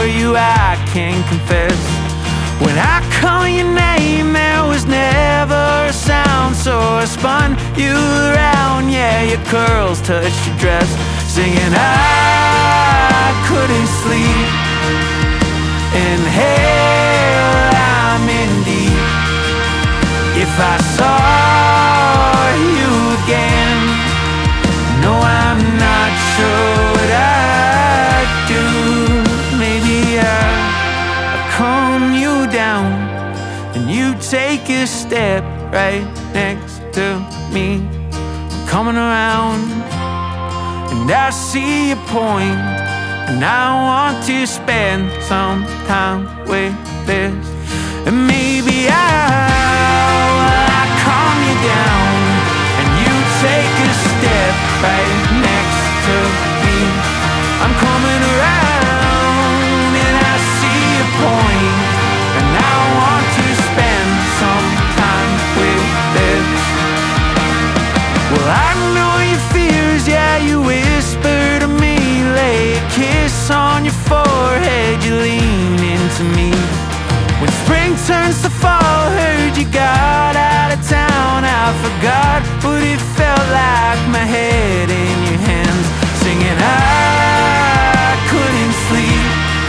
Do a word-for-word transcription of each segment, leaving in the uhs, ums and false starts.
you I can confess. When I call your name, there was never a sound, so I spun you around. Yeah, your curls touched your dress, singing I couldn't sleep. Inhale, I'm in deep. If I saw you again, no, I'm not sure what I'd do. Maybe I, I calm you down, and you take a step right next to me. I'm coming around, and I see your point, and I want to spend some time with this. And maybe I, well, I calm you down, and you take a step right next to me. I'm coming around, and I see your point, and I want to spend some time with this. Well, I know your fears, yeah, you whisper to me. Lay a kiss on your forehead, you lean into me. When spring turns to fall, heard you got out of town. I forgot what it felt like, my head in your hands, singing I couldn't sleep.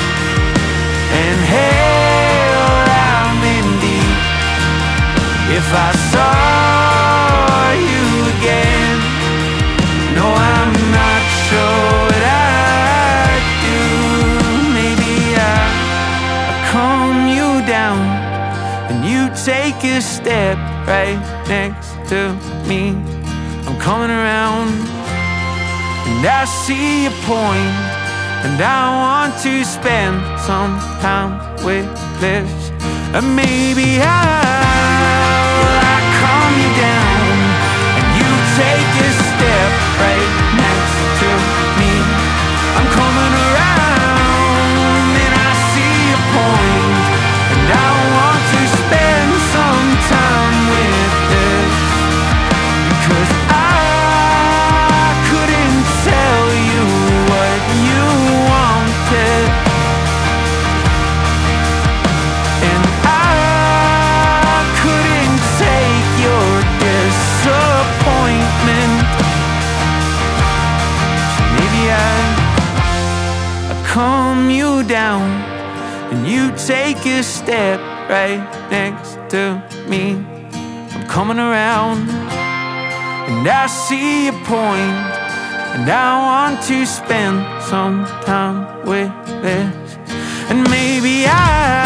Inhale, I'm in deep. If I saw you again, no, I'm not sure what I'd do. Maybe I, I calm you down, and you take a step right next to me. I'm coming around, and I see your point, and I want to spend some time with this. And maybe I, well, I calm you down, and you take a step right next to me. I'm coming around, and I see your point, and I want to spend some time with this. Because I couldn't tell you what you wanted, and I couldn't take your disappointment. Maybe I, I calm you down, and you take a step right next to me. I'm coming around, and I see your point, and I want to spend some time with this. And maybe I